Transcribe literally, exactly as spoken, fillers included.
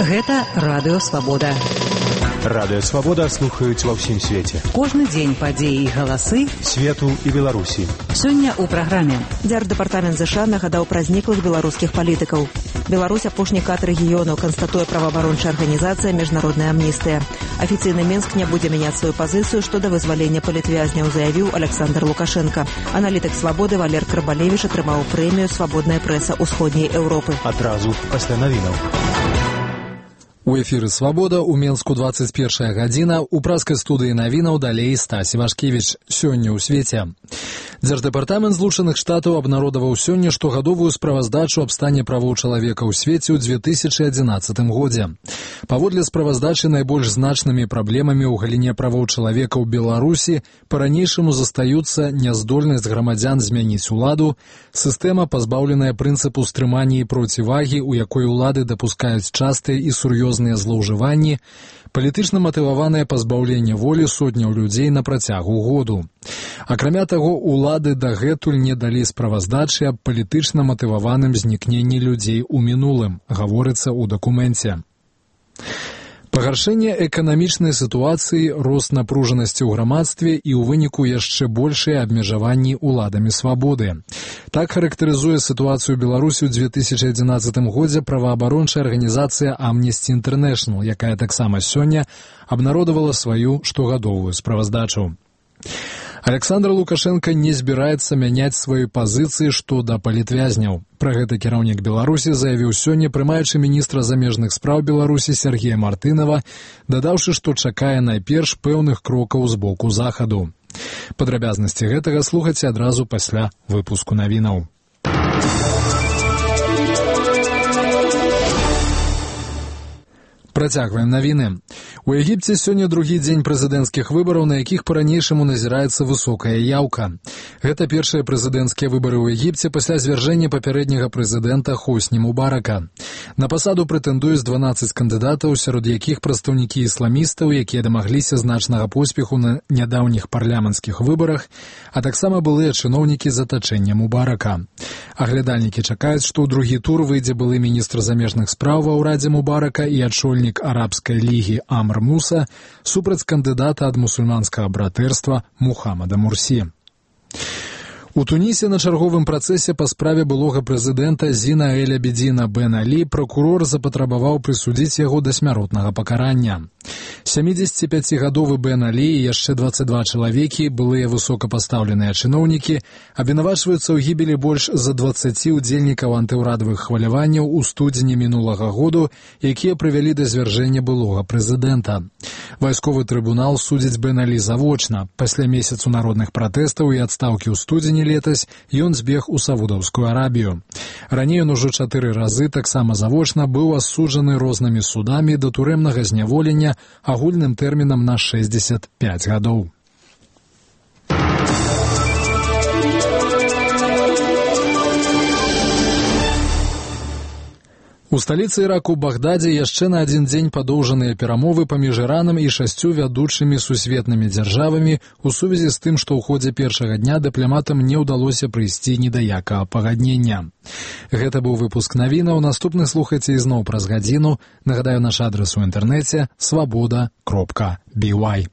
Гэта Радыё Свабода. Радыё Свабода слухаюць ва ўсім свеце. Кожны дзень падзеі і галасы свету і Беларусі. Сёння ў праграме. Дзярждэпартамент ЗША нагадаў пра зніклых беларускіх палітыкаў. Беларусь апошні кат рэгіёну, канстатуе праваабарончая арганізацыя «Міжнародная амністыя». Афіцыйны Мінск не будзе мяняць сваю пазіцыю што да вызвалення палітвязняў, заявіў Александр Лукашенко. Аналітык «Свабоды» Валер Карбалевіч атрымаў прэмію «Свабодная прэса ўсходняй Еўропы». Адразу пасля навінаў. У эфіры «Свабода» у Менску двадцать першая гадзіна, у праскай студыі навінаў далей Стась Івашкевіч. Сёння ў свеце. Дзярждэпартамент Злучаных Штатаў абнародаваў сёння штогадовую справаздачу аб стане правоў чалавека ў свеце ў дзве тысячы адзінаццатым годзе. Паводле справаздачы найбольш значнымі праблемамі ў галіне правоў чалавека ў Беларусі па-ранейшаму застаюцца няздольнасць грамадзян змяніць уладу, сістэма, пазбаўленая прынцыпу стрымання і процівагі, у якой улады дапускаюць частыя і сур'ёзныя злоўжыванні, палітычна матываванае пазбаўленне волі сотняў людзей на працягу году. Акрамя таго, улады дагэтуль не далі справаздачы аб палітычна матываваным знікненні людзей у мінулым, гаворыцца ў дакуменце. Пагаршэнне эканамічнай сітуацыі, рост напружанасці ў грамадстве і ў выніку яшчэ большыя абмежаванні уладамі свабоды. Так характарызуе сітуацыю Беларусі ў дзве тысячы адзінаццатым годзе праваабарончая арганізацыя Amnesty International, якая таксама сёння абнародавала сваю штогадовую справаздачу. Александр Лукашенко не збіраецца мяняць свае пазіцыі што да палітвязняў. Пра гэта кіраўнік Беларусі заявіў сёння, прымаючы міністра замежных спраў Беларусі Сергея Мартынова, дадаўшы, што чакае найперш пэўных крокаў з боку захаду. Падрабязнасці гэтага слухайце адразу пасля выпуску навінаў. Працягваем навіны. У Егіпце сёння другі дзень прэзідэнцкіх выбараў, на якіх па-ранейшаму назіраецца высокая яўка. Гэта першыя прэзідэнцкія выбары ў Егіпце пасля звяржэння папярэдняга прэзідэнта Хосні Мубарака. На пасаду прэтэндуюць дванаццаць кандыдатаў, сярод якіх прадстаўнікі ісламістаў, якія дамагліся значнага поспеху на нядаўніх парламенцкіх выбарах, а таксама былыя чыноўнікі з атачэння Мубарака. Аглядальнікі чакаюць, што ў другі тур выйдзе былы міністр замежных спраў ва ўрадзе Мубарака і адшольнік арабскай лігі Амр Муса супраць кандыдата ад мусульманскага братэрства Мухаммада Мурсі. У Тунісе на чарговым працэсе па справе былога прэзідэнта Зіна эль-Абідіна Бен Алі пракурор запатрабаваў прысудзіць яго да смяротнага пакарання. сямідзесяціпяцігадовы Бен Алі і яшчэ дваццаць два чалавекі, былыя высокапастаўленыя чыноўнікі, абвінавачваюцца ў гібелі больш за дваццаці ўдзельнікаў антыўрадавых хваляванняў у студзені мінулага году, якія прывялі да звяржэння былога прэзідэнта. Вайсковы трыбунал судзіць Бен Алі завочна. Пасля месяцу народных пратэстаў і адстаўкі ў студзені летась ён збег у Саудаўскую Арабію. Раней ён ужо чатыры разы таксама завочна быў асуджаны рознымі судамі да турэмнага зняволення агульным тэрмінам на шэсцьдзесят пяць гадоў. У сталіцы Іраку Багдадзе яшчэ на адзін дзень падоўжаныя перамовы паміж Іранам і шасцю вядучымі сусветнымі дзяржавамі у сувязі з тым, што ў ходзе першага дня дыпламатам не ўдалося прыйсці ні да якага пагаднення. Гэта быў выпуск навінаў. Наступны слухайце ізноў праз гадзіну. Нагадаю, наш адрас у інтэрнэце свабода кропка би вай.